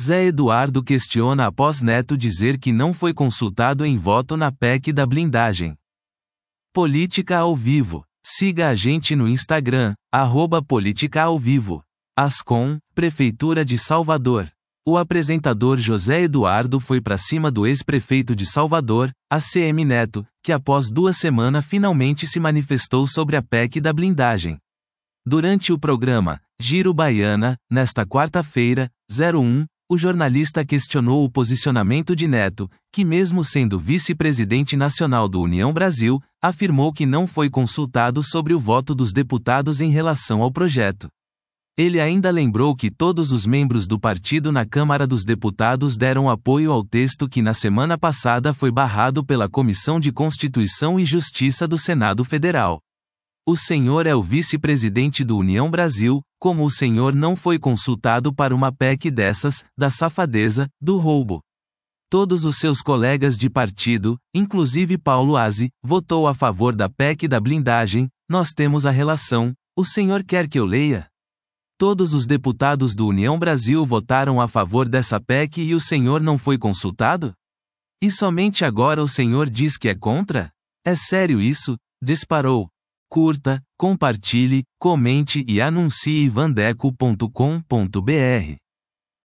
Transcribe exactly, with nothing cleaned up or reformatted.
Zé Eduardo questiona após Neto dizer que não foi consultado em voto na P E C da blindagem. Política ao vivo. Siga a gente no Instagram, arroba Política ao Vivo. Ascom, Prefeitura de Salvador. O apresentador José Eduardo foi para cima do ex-prefeito de Salvador, A C M Neto, que após duas semanas finalmente se manifestou sobre a P E C da blindagem. Durante o programa Giro Baiana, nesta quarta-feira, zero um, o jornalista questionou o posicionamento de Neto, que mesmo sendo vice-presidente nacional do União Brasil, afirmou que não foi consultado sobre o voto dos deputados em relação ao projeto. Ele ainda lembrou que todos os membros do partido na Câmara dos Deputados deram apoio ao texto que na semana passada foi barrado pela Comissão de Constituição e Justiça do Senado Federal. O senhor é o vice-presidente do União Brasil, como o senhor não foi consultado para uma P E C dessas, da safadeza, do roubo. Todos os seus colegas de partido, inclusive Paulo Aze, votou a favor da P E C da blindagem, nós temos a relação, o senhor quer que eu leia? Todos os deputados do União Brasil votaram a favor dessa P E C e o senhor não foi consultado? E somente agora o senhor diz que é contra? É sério isso? Disparou. Curta, compartilhe, comente e anuncie vandeco ponto com ponto br.